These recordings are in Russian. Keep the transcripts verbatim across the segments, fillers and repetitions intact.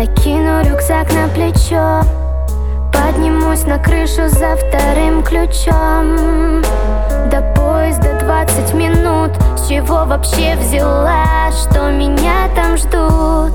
Закину рюкзак на плечо, поднимусь на крышу за вторым ключом. До поезда двадцать минут. С чего вообще взяла, что меня там ждут?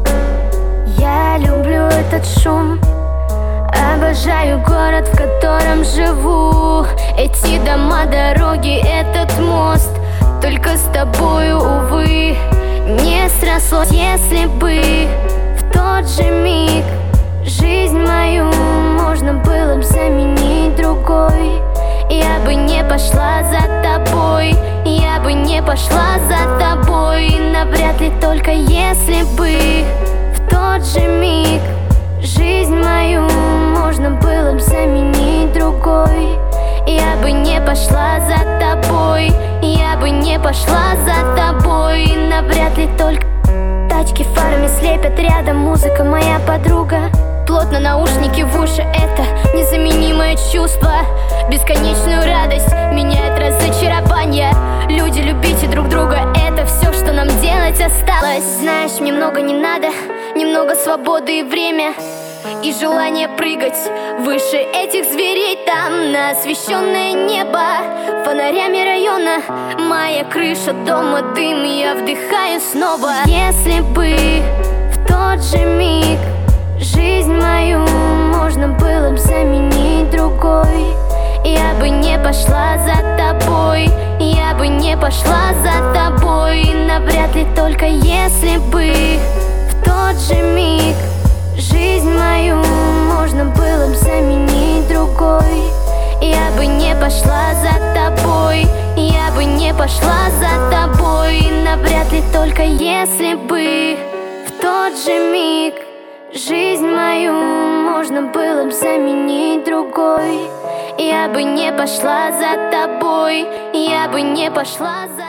Я люблю этот шум, обожаю город, в котором живу. Эти дома, дороги, этот мост. Только с тобою, увы, не срослось. Если бы в тот же миг жизнь мою можно было бы заменить другой, я бы не пошла за тобой, я бы не пошла за тобой. Навряд ли, только если бы в тот же миг жизнь мою можно было бы заменить другой, я бы не пошла за тобой, я бы не пошла за тобой. Навряд ли, только тачки фарами слепят рядом, музыка моя подруга. Плотно наушники в уши, это незаменимое чувство. Бесконечную радость меняет разочарование. Люди, любите друг друга, это все, что нам делать осталось. Знаешь, мне много не надо, немного свободы и время, и желание прыгать выше этих зверей. Там на освещенное небо фонарями района, моя крыша дома, дым, я вдыхаю снова. Если бы в тот же миг жизнь мою можно было бы заменить другой, я бы не пошла за тобой, я бы не пошла за тобой. Навряд ли, только если бы в тот же миг жизнь мою можно было бы заменить другой, я бы не пошла за тобой, я бы не пошла за тобой. Навряд ли, только если бы в тот же миг жизнь мою можно было бы заменить другой, я бы не пошла за тобой, я бы не пошла за